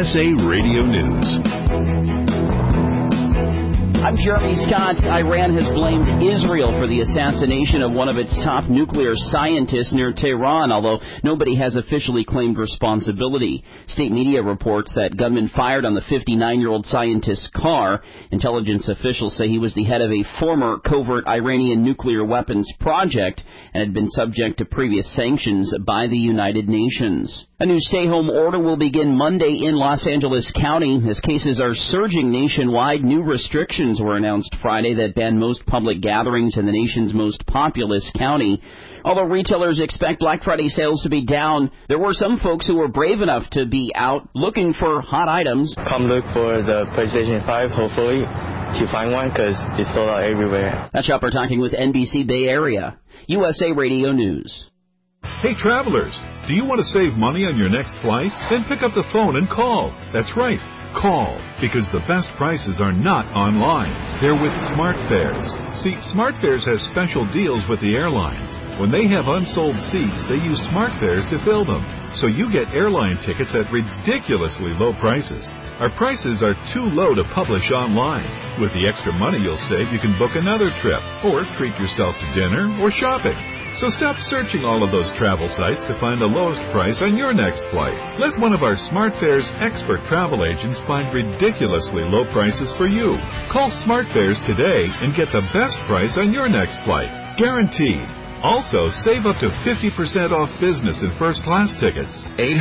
USA Radio News. I'm Jeremy Scott. Iran has blamed Israel for the assassination of one of its top nuclear scientists near Tehran, although nobody has officially claimed responsibility. State media reports that gunmen fired on the 59-year-old scientist's car. Intelligence officials say he was the head of a former covert Iranian nuclear weapons project and had been subject to previous sanctions by the United Nations. A new stay-home order will begin Monday in Los Angeles County. As cases are surging nationwide, new restrictions were announced Friday that ban most public gatherings in the nation's most populous county. Although retailers expect Black Friday sales to be down, there were some folks who were brave enough to be out looking for hot items. Come look for the PlayStation 5, hopefully, to find one because it's sold out everywhere. That shopper talking with NBC Bay Area. USA Radio News. Hey, travelers, do you want to save money on your next flight? Then pick up the phone and call. That's right. Call, because the best prices are not online. They're with SmartFares. See, SmartFares has special deals with the airlines. When they have unsold seats, they use SmartFares to fill them. So you get airline tickets at ridiculously low prices. Our prices are too low to publish online. With the extra money you'll save, you can book another trip, or treat yourself to dinner or shopping. So stop searching all of those travel sites to find the lowest price on your next flight. Let one of our SmartFares expert travel agents find ridiculously low prices for you. Call SmartFares today and get the best price on your next flight. Guaranteed. Also, save up to 50% off business and first-class tickets.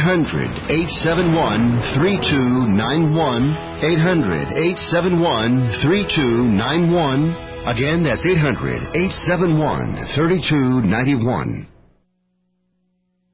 800-871-3291. 800-871-3291. Again, that's 800-871-3291.